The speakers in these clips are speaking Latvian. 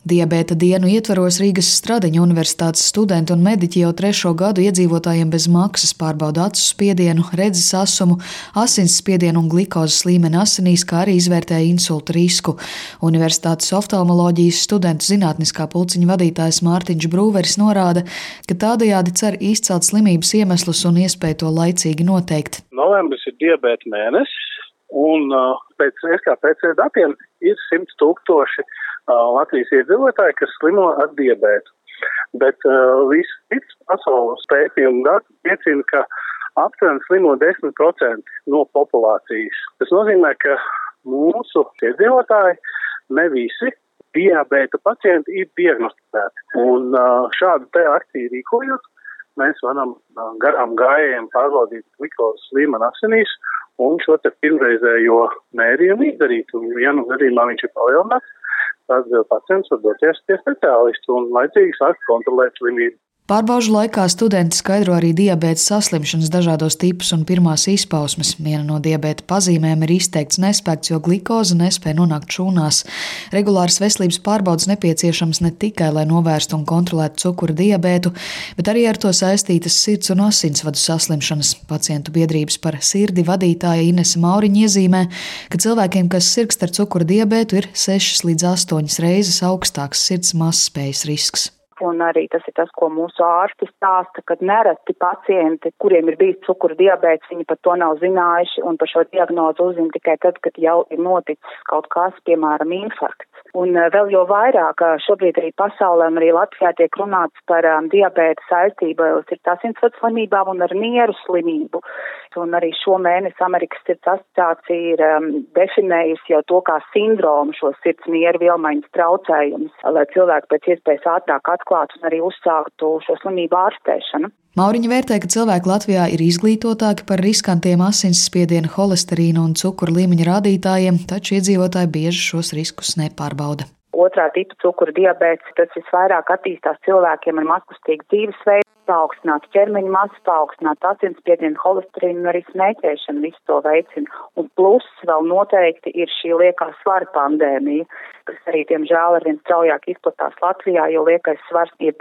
Diabēta dienu ietvaros Rīgas Stradiņa universitātes studenti un mediķi jau 3. gadu iedzīvotājiem bez maksas pārbauda acu spiedienu, redzes asumu, asinsspiedienu un glikozes līmeni asinīs, kā arī izvērtē insulta risku. Universitātes oftalmoloģijas studentu zinātniskā pulciņa vadītājs Mārtiņš Brūveris norāda, ka tādējādi cer izcelt slimības iemeslus un iespēju to laicīgi noteikt. Novembris ir diabēta mēnesis, un pēc SKPC datiem ir 100,000 Latvijas iedzīvotāji, kas slimo ar diabētu. Bet viss cits pasaules pētījuma dati liecina, ka aptuveni slimo 10% no populācijas. Tas nozīmē, ka mūsu iedzīvotāji, ne visi diabēta pacienti ir diagnosticēti. Un šādu te akciju rīkojot, mēs varam garām gājējiem pārbaudīt glikozes līmeni asinīs un šo te pirmreizējo mērījumu izdarīt. Un vienu gadījumā viņš ir palielināts, tad pacients var doties pie speciālistu un laicīgi sākt kontrolēt slimību. Pārbaužu laikā studenti skaidro arī diabēta saslimšanas dažādos tipus un pirmās izpausmes. Viena no diabēta pazīmēm ir izteikts nespēks, jo glikoze nespēja nonākt šūnās. Regulāras veselības pārbaudes nepieciešams ne tikai, lai novērstu un kontrolētu cukura diabētu, bet arī ar to saistītas sirds un asinsvadu saslimšanas. Pacientu biedrības par sirdi vadītāja Inese Mauriņa iezīmē, ka cilvēkiem, kas sirgst ar cukura diabētu, ir 6 līdz 8 reizes augstāks sirds mazspējas risks. Un arī tas ir tas, ko mūsu ārsti stāsta, kad nereti pacienti, kuriem ir bijis cukura diabēts, viņi par to nav zinājuši un par šo diagnozu uzzina tikai tad, kad jau ir noticis kaut kas, piemēram, infarkts. Un vēl jau vairāk šobrīd arī pasaulē un arī Latvijā tiek runāts par diabēta saistību ar sirds asinsvadu slimībām un ar nieru slimību. Un arī šo mēnesi Amerikas sirds asociācija ir definējusi jau to kā sindromu, šo sirds nieru vielmaiņas traucējumus, lai cilvēki pēc iespējas ātrāk atklātu un arī uzsāktu šo slimību ārstēšanu. Mauriņa vērtē, ka cilvēki Latvijā ir izglītotāki par riskantiem asinsspiediena, holesterīna un cukura līmeņa rādītājiem, taču iedzīvotāji bieži šos riskus nepārbauda. Otrā tipa cukura diabēts, tas visvairāk attīstās cilvēkiem ar mazkustīgu dzīvesveidu, paaugstinātu ķermeņa masu, paaugstinātu asinsspiedienu, holesterīnu un arī smēķēšanu, visu to veicina. Un plus vēl noteikti ir šī liekā svara pandēmija, kas arī, diemžēl, arvien straujāk izplatās Latvijā, jo liekais svars ir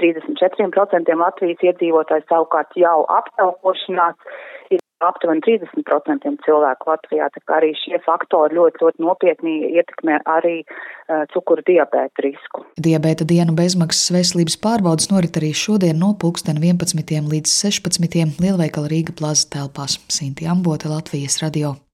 34% Latvijas iedzīvotāji, savukārt jau aptaukošanās ir aptuveni 30% cilvēku Latvijā, tā kā arī šie faktori ļoti nopietni ietekmē arī cukura diabēta risku. Diabēta dienu bezmaksas veselības pārbaudes norit arī šodien no 11. līdz 16. Lielveikala Rīga Plaza telpās. Sinti Ambote, Latvijas radio.